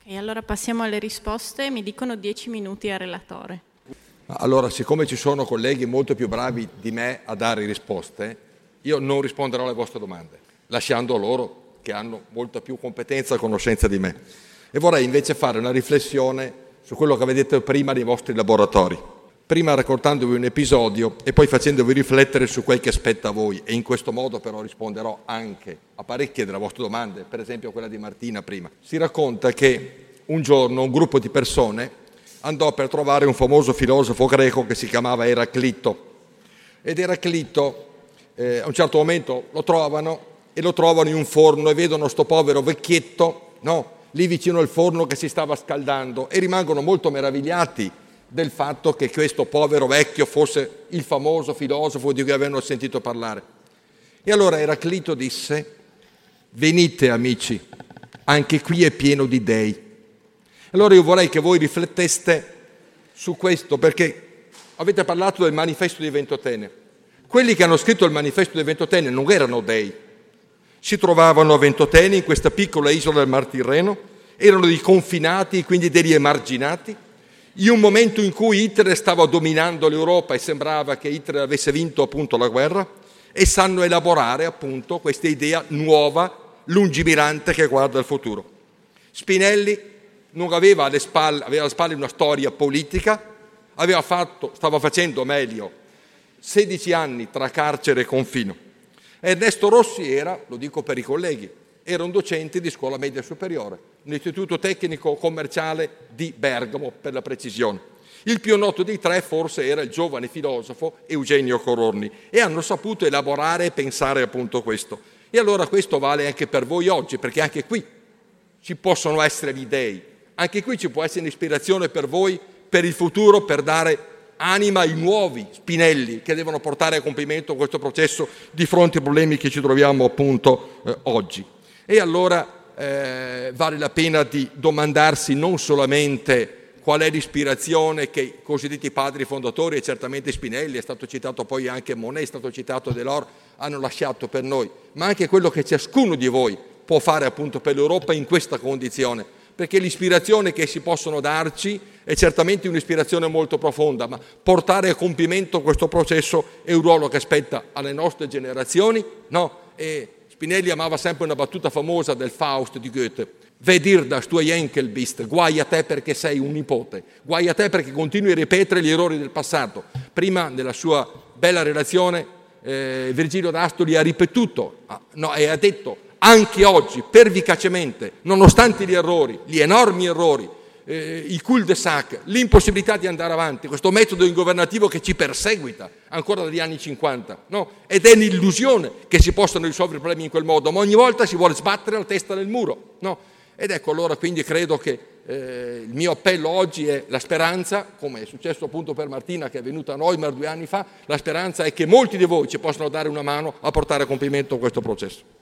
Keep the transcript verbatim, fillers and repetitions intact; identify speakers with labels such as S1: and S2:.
S1: E allora passiamo alle risposte, mi dicono dieci minuti al relatore.
S2: Allora, siccome ci sono colleghi molto più bravi di me a dare risposte, io non risponderò alle vostre domande, lasciando loro che hanno molta più competenza e conoscenza di me. E vorrei invece fare una riflessione su quello che avete detto prima nei vostri laboratori. Prima raccontandovi un episodio e poi facendovi riflettere su quel che aspetta a voi, e in questo modo però risponderò anche a parecchie delle vostre domande, per esempio quella di Martina prima. Si racconta che un giorno un gruppo di persone andò per trovare un famoso filosofo greco che si chiamava Eraclito, ed Eraclito eh, a un certo momento lo trovano e lo trovano in un forno e vedono sto povero vecchietto, no, lì vicino al forno che si stava scaldando, e rimangono molto meravigliati del fatto che questo povero vecchio fosse il famoso filosofo di cui avevano sentito parlare. E allora Eraclito disse: venite amici, anche qui è pieno di dei. Allora io vorrei che voi rifletteste su questo, perché avete parlato del manifesto di Ventotene. Quelli che hanno scritto il manifesto di Ventotene non erano dei, si trovavano a Ventotene, in questa piccola isola del Mar Tirreno, erano dei confinati, quindi degli emarginati, in un momento in cui Hitler stava dominando l'Europa e sembrava che Hitler avesse vinto appunto la guerra, e sanno elaborare appunto questa idea nuova, lungimirante, che guarda al futuro. Spinelli non aveva alle spalle, aveva alle spalle una storia politica, aveva fatto, stava facendo meglio, sedici anni tra carcere e confino. Ernesto Rossi era, lo dico per i colleghi, era un docente di scuola media superiore, un istituto tecnico commerciale di Bergamo, per la precisione. Il più noto dei tre forse era il giovane filosofo Eugenio Cororni, e hanno saputo elaborare e pensare appunto questo. E allora questo vale anche per voi oggi, perché anche qui ci possono essere gli dei, anche qui ci può essere un'ispirazione per voi, per il futuro, per dare anima ai nuovi Spinelli che devono portare a compimento questo processo di fronte ai problemi che ci troviamo appunto eh, oggi. E allora eh, vale la pena di domandarsi non solamente qual è l'ispirazione che i cosiddetti padri fondatori, e certamente Spinelli, è stato citato poi anche Monet, è stato citato Delors, hanno lasciato per noi, ma anche quello che ciascuno di voi può fare appunto per l'Europa in questa condizione, perché l'ispirazione che si possono darci è certamente un'ispirazione molto profonda, ma portare a compimento questo processo è un ruolo che spetta alle nostre generazioni, no? E Spinelli amava sempre una battuta famosa del Faust di Goethe: "Wer dir, dass du ein Enkel bist", guai a te perché sei un nipote, guai a te perché continui a ripetere gli errori del passato. Prima, nella sua bella relazione, eh, Virgilio d'Astoli ha ripetuto, no, e ha detto anche oggi, pervicacemente, nonostante gli errori, gli enormi errori, eh, i cul-de-sac, l'impossibilità di andare avanti, questo metodo ingovernativo che ci perseguita ancora dagli anni cinquanta, no? Ed è l'illusione che si possano risolvere i problemi in quel modo, ma ogni volta si vuole sbattere la testa nel muro, no? Ed ecco, allora quindi credo che eh, il mio appello oggi è la speranza, come è successo appunto per Martina che è venuta a Neumar due anni fa, la speranza è che molti di voi ci possano dare una mano a portare a compimento questo processo.